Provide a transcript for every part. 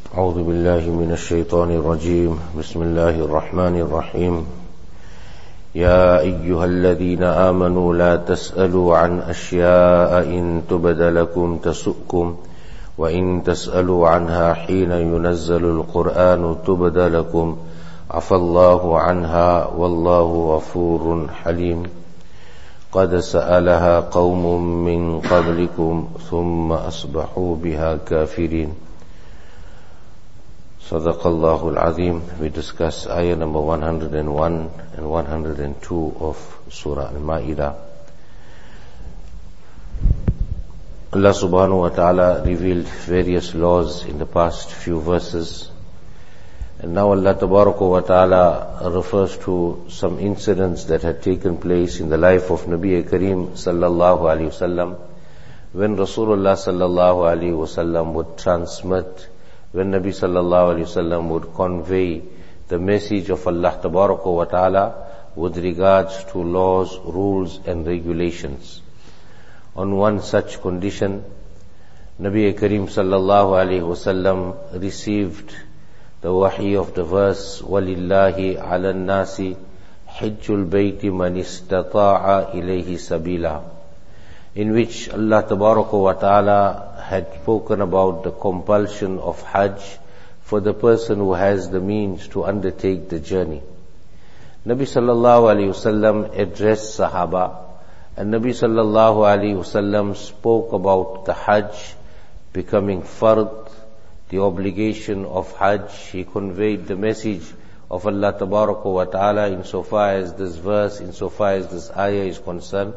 أعوذ بالله من الشيطان الرجيم. بسم الله الرحمن الرحيم. يا أيها الذين آمنوا لا تسألوا عن أشياء إن تبد لكم تسؤكم وإن تسألوا عنها حين ينزل القرآن تبد لكم عفى الله عنها والله غفور حليم. قد سألها قوم من قبلكم ثم أصبحوا بها كافرين. Sadaqallahul Azim. We discuss ayah number 101 and 102 of Surah Al-Ma'idah. Allah subhanahu wa ta'ala revealed various laws in the past few verses. And now Allah tabaraka wa ta'ala refers to some incidents that had taken place in the life of Nabi Kareem sallallahu alayhi wasallam, when Rasulullah sallallahu alayhi wasallam would transmit, when Nabi sallallahu alayhi wasallam would convey the message of Allah tabaraka wa ta'ala with regards to laws, rules and regulations. On one such condition, Nabi Kareem sallallahu alayhi wasallam received the wahi of the verse, وَلِلَّهِ عَلَى النَّاسِ حِجُّ الْبَيْتِ مَنِ اسْتَطَاعَ إِلَيْهِ سَبِيلًا, in which Allah tabaraka wa ta'ala had spoken about the compulsion of Hajj for the person who has the means to undertake the journey. Nabi sallallahu alayhi wasallam addressed Sahaba, and Nabi sallallahu alayhi wasallam spoke about the Hajj becoming fard, the obligation of Hajj. He conveyed the message of Allah tabaraka wa ta'ala insofar as this verse, insofar as this ayah is concerned.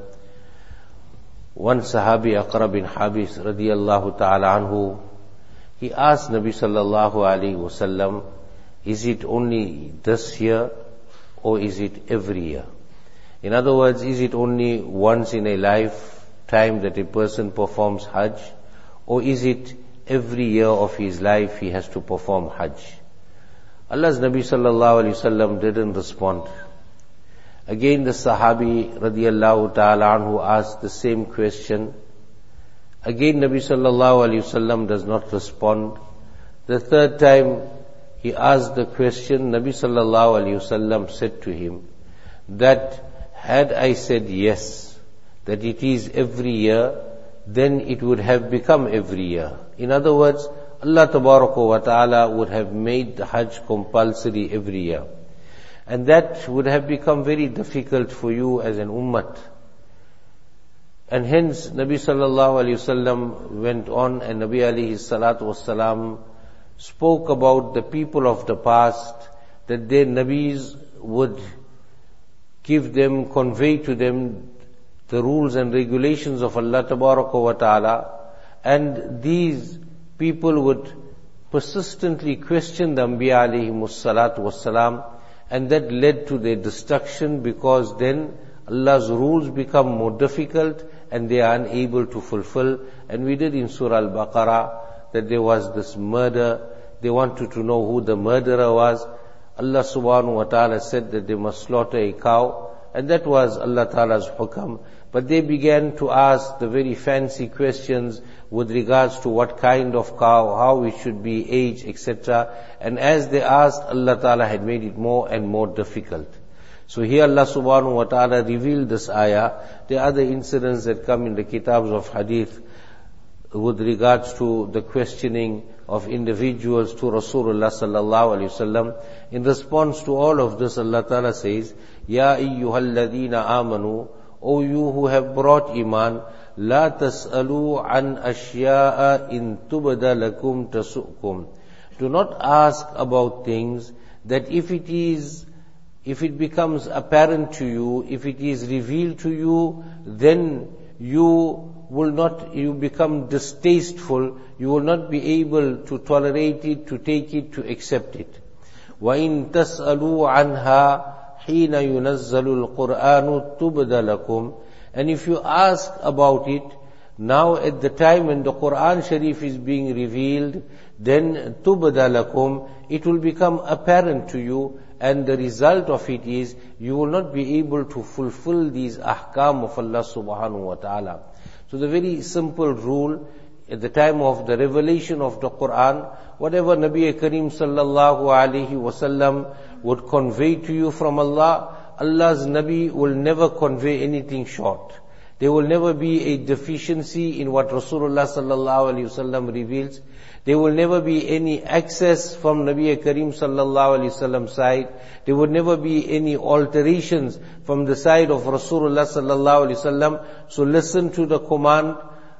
One Sahabi, Aqra bin Habis radiyallahu ta'ala anhu, he asked Nabi sallallahu alayhi wasallam, is it only this year or is it every year? In other words, is it only once in a lifetime that a person performs Hajj, or is it every year of his life he has to perform Hajj? Allah's Nabi sallallahu alayhi wasallam didn't respond. Again the Sahabi radiyallahu ta'ala anhu asked the same question. Again Nabi sallallahu alayhi wasallam does not respond. The third time he asked the question, Nabi sallallahu alayhi wasallam said to him that had I said yes, that it is every year, then it would have become every year. In other words, Allah tabaraka wa ta'ala would have made the Hajj compulsory every year. And that would have become very difficult for you as an ummah. And hence Nabi sallallahu alayhi wasallam went on, and Nabi alayhi salatu wasalam spoke about the people of the past, that their Nabis would give them, convey to them the rules and regulations of Allah tabaraka wa ta'ala, and these people would persistently question the Anbiya alayhimus salatu wassalam, and that led to their destruction, because then Allah's rules become more difficult and they are unable to fulfill. And we did in Surah Al-Baqarah that there was this murder. They wanted to know who the murderer was. Allah subhanahu wa ta'ala said that they must slaughter a cow, and that was Allah ta'ala's hukam. But they began to ask the very fancy questions with regards to what kind of cow, how it should be aged, etc. And as they asked, Allah ta'ala had made it more and more difficult. So here Allah subhanahu wa ta'ala revealed this ayah. There are other incidents that come in the kitabs of hadith with regards to the questioning of individuals to Rasulullah sallallahu alayhi wasallam. In response to all of this, Allah ta'ala says, Ya ayyuhalladhina amanu, O you who have brought iman, la tas'alu an ashya'a in tubda lakum tasu'kum. Do not ask about things that if it becomes apparent to you, if it is revealed to you, then you become distasteful, you will not be able to tolerate it, to take it, to accept it. وَإِن تَسْأَلُوا عَنْهَا حِينَ يُنَزَّلُ الْقُرْآنُ تُبْدَ لَكُمْ. And if you ask about it, now at the time when the Quran Sharif is being revealed, then تُبْدَ لَكُمْ, it will become apparent to you, and the result of it is you will not be able to fulfill these ahkam of Allah subhanahu wa ta'ala. So the very simple rule at the time of the revelation of the Quran, whatever Nabi Kareem sallallahu alaihi wasallam would convey to you from Allah, Allah's Nabi will never convey anything short. There will never be a deficiency in what Rasulullah sallallahu alaihi wasallam reveals. There will never be any excess from Nabi Kareem sallallahu alaihi wasallam's side. There would never be any alterations from the side of Rasulullah sallallahu alaihi wasallam. So listen to the command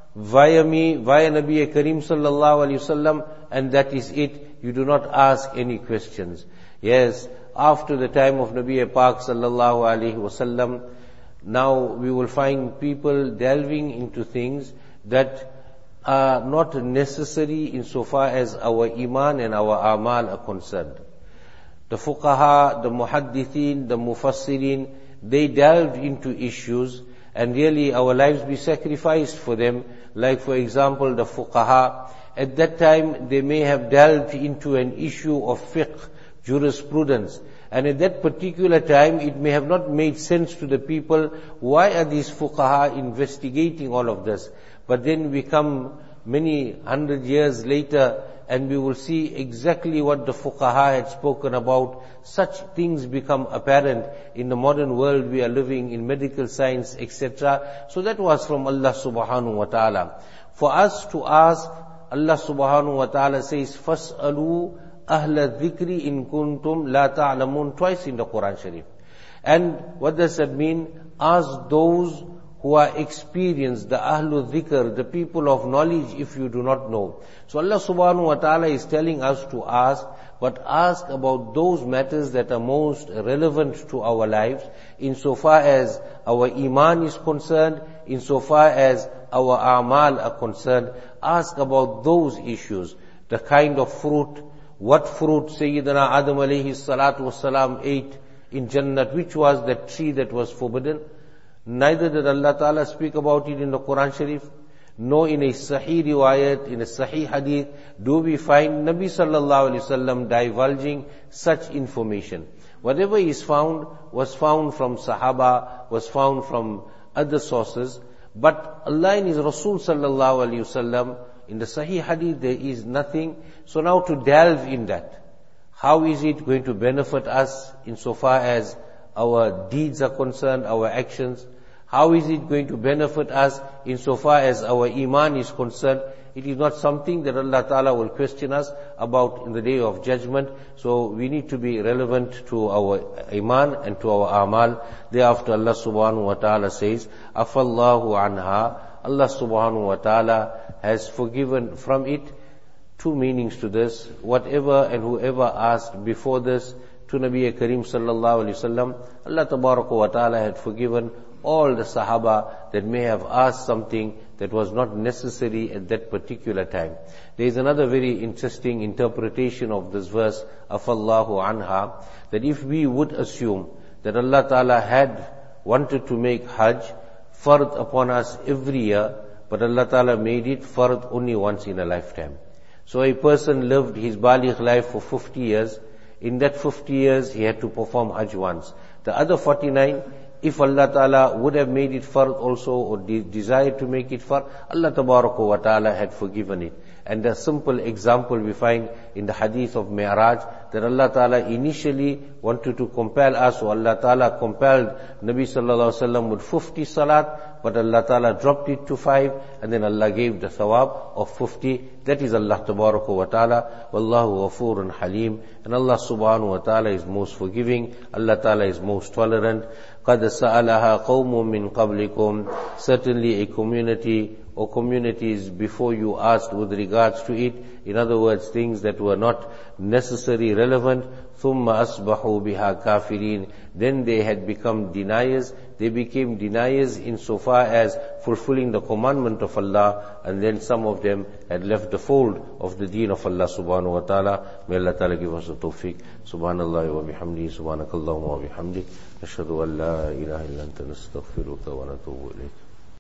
via me, via Nabi Kareem sallallahu alaihi wasallam, and that is it. You do not ask any questions. Yes, after the time of Nabi Pak sallallahu alaihi wasallam, now we will find people delving into things that are not necessary insofar as our iman and our amal are concerned. The fuqaha, the muhaddithin, the mufassirin, they delved into issues, and really our lives be sacrificed for them. Like for example, the fuqaha, at that time they may have delved into an issue of fiqh, jurisprudence, and at that particular time it may have not made sense to the people. Why are these fuqaha investigating all of this? But then we come many 100 years later and we will see exactly what the fuqaha had spoken about. Such things become apparent in the modern world we are living in, medical science, etc. So that was from Allah subhanahu wa ta'ala. For us to ask, Allah subhanahu wa ta'ala says, فَاسْأَلُوا أَهْلَ الذِّكْرِ إِن كُنْتُمْ لَا تَعْلَمُونَ, twice in the Quran Sharif. And what does that mean? Ask those who are experienced, the Ahlul Dhikr, the people of knowledge, if you do not know. So Allah subhanahu wa ta'ala is telling us to ask, but ask about those matters that are most relevant to our lives, insofar as our iman is concerned, insofar as our amal are concerned. Ask about those issues, the kind of fruit, what fruit Sayyidina Adam alayhi salatu wasalam ate in Jannat, which was that tree that was forbidden. Neither did Allah Ta'ala speak about it in the Quran Sharif, nor in a Sahih riwayat, in a Sahih hadith, do we find Nabi Sallallahu Alaihi Wasallam divulging such information. Whatever is found was found from Sahaba, was found from other sources, but Allah and His Rasul Sallallahu Alaihi Wasallam, in the Sahih hadith there is nothing. So now to delve in that, how is it going to benefit us insofar as our deeds are concerned, our actions? How is it going to benefit us insofar as our iman is concerned? It is not something that Allah Ta'ala will question us about in the day of judgment. So we need to be relevant to our iman and to our amal. Thereafter Allah Subhanahu wa Ta'ala says, Afallahu anha. Allah Subhanahu wa Ta'ala has forgiven from it. Two meanings to this. Whatever and whoever asked before this to Nabi Kareem sallallahu alaihi wasallam, Allah Tabaraka wa Ta'ala had forgiven all the Sahaba that may have asked something that was not necessary at that particular time. There is another very interesting interpretation of this verse, Afallahu anha, that if we would assume that Allah Ta'ala had wanted to make Hajj fard upon us every year, but Allah Ta'ala made it fard only once in a lifetime. So a person lived his baligh life for 50 years. In that 50 years, he had to perform Hajj once. The other 49, if Allah Ta'ala would have made it fard also, or desired to make it fard, Allah Tabaraka wa Ta'ala had forgiven it. And a simple example we find in the hadith of Mi'raj, that Allah Ta'ala initially wanted to compel us, or Allah Ta'ala compelled Nabi Sallallahu Alaihi Wasallam with 50 salat, but Allah Ta'ala dropped it to 5, and then Allah gave the thawab of 50. That is Allah Tabaraka wa Ta'ala. Wallahu Ghafurun Halim. And Allah Subhanahu wa Ta'ala is most forgiving. Allah Ta'ala is most tolerant. قَدْ سَأَلَهَا قَوْمٌ مِّن قَبْلِكُمْ. Certainly a community or communities before you asked with regards to it. In other words, things that were not necessarily relevant. ثُمَّ أَصْبَحُوا بِهَا كَافِرِينَ. Then they had become deniers. They became deniers insofar as fulfilling the commandment of Allah, and then some of them had left the fold of the deen of Allah subhanahu wa ta'ala. May Allah ta'ala give us the tawfiq. Subhanallah wa bihamdi, subhanakallahumma wa bihamdik. Nashhadu an la ilaha illa anta nastaghfiruka wa natubu ilayk.